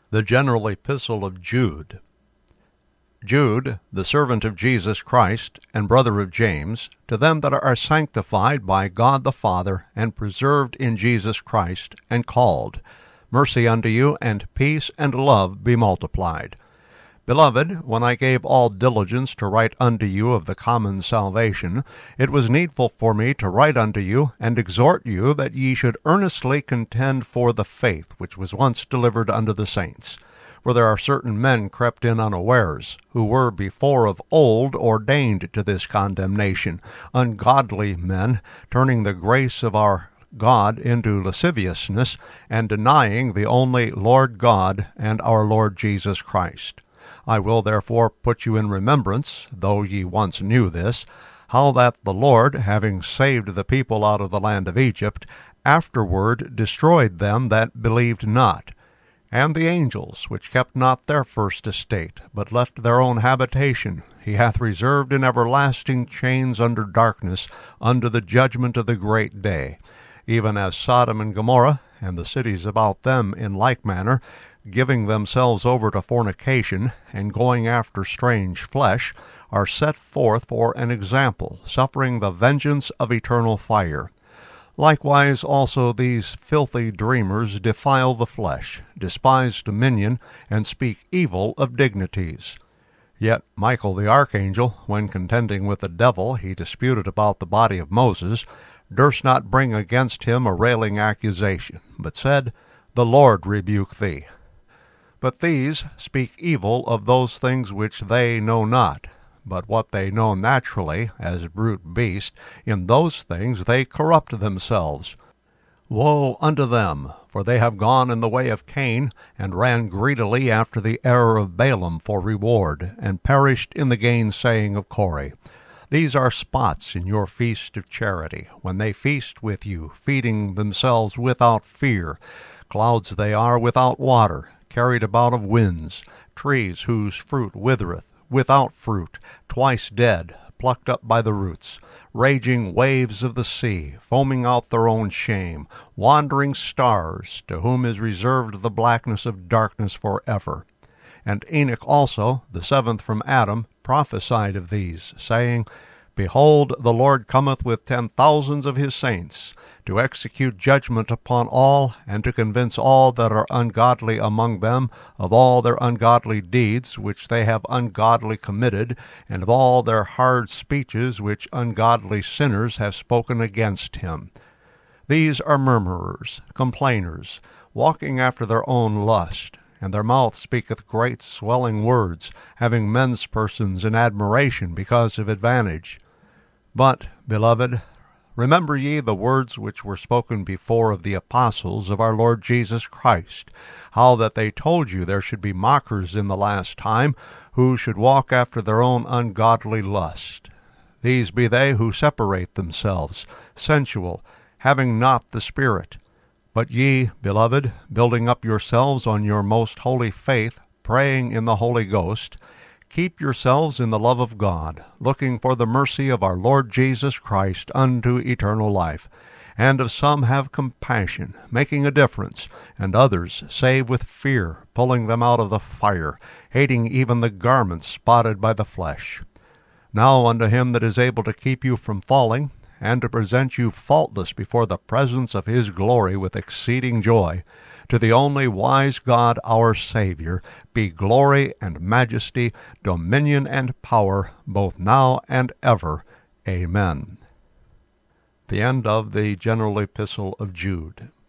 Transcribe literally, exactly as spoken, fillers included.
The General Epistle of Jude. Jude, the servant of Jesus Christ, and brother of James, to them that are sanctified by God the Father, and preserved in Jesus Christ, and called, mercy unto you, and peace and love be multiplied. Beloved, when I gave all diligence to write unto you of the common salvation, it was needful for me to write unto you, and exhort you that ye should earnestly contend for the faith which was once delivered unto the saints. For there are certain men crept in unawares, who were before of old ordained to this condemnation, ungodly men, turning the grace of our God into lasciviousness, and denying the only Lord God and our Lord Jesus Christ. I will therefore put you in remembrance, though ye once knew this, how that the Lord, having saved the people out of the land of Egypt, afterward destroyed them that believed not, and the angels, which kept not their first estate, but left their own habitation, he hath reserved in everlasting chains under darkness, unto the judgment of the great day, even as Sodom and Gomorrah, and the cities about them in like manner, giving themselves over to fornication, and going after strange flesh, are set forth for an example, suffering the vengeance of eternal fire. Likewise also these filthy dreamers defile the flesh, despise dominion, and speak evil of dignities. Yet Michael the archangel, when contending with the devil he disputed about the body of Moses, durst not bring against him a railing accusation, but said, The Lord rebuke thee. But these speak evil of those things which they know not, but what they know naturally, as brute beasts, in those things they corrupt themselves. Woe unto them, for they have gone in the way of Cain, and ran greedily after the error of Balaam for reward, and perished in the gainsaying of Core. These are spots in your feast of charity, when they feast with you, feeding themselves without fear. Clouds they are without water, carried about of winds, trees whose fruit withereth, without fruit, twice dead, plucked up by the roots, raging waves of the sea, foaming out their own shame, wandering stars, to whom is reserved the blackness of darkness for ever. And Enoch also, the seventh from Adam, prophesied of these, saying, Behold, the Lord cometh with ten thousands of his saints, to execute judgment upon all, and to convince all that are ungodly among them of all their ungodly deeds which they have ungodly committed, and of all their hard speeches which ungodly sinners have spoken against him. These are murmurers, complainers, walking after their own lust, and their mouth speaketh great swelling words, having men's persons in admiration because of advantage. But, beloved, remember ye the words which were spoken before of the apostles of our Lord Jesus Christ, how that they told you there should be mockers in the last time, who should walk after their own ungodly lust. These be they who separate themselves, sensual, having not the Spirit. But ye, beloved, building up yourselves on your most holy faith, praying in the Holy Ghost, keep yourselves in the love of God, looking for the mercy of our Lord Jesus Christ unto eternal life. And of some have compassion, making a difference, and others save with fear, pulling them out of the fire, hating even the garments spotted by the flesh. Now unto him that is able to keep you from falling, and to present you faultless before the presence of his glory with exceeding joy, to the only wise God our Savior, be glory and majesty, dominion and power, both now and ever. Amen. The end of the General Epistle of Jude.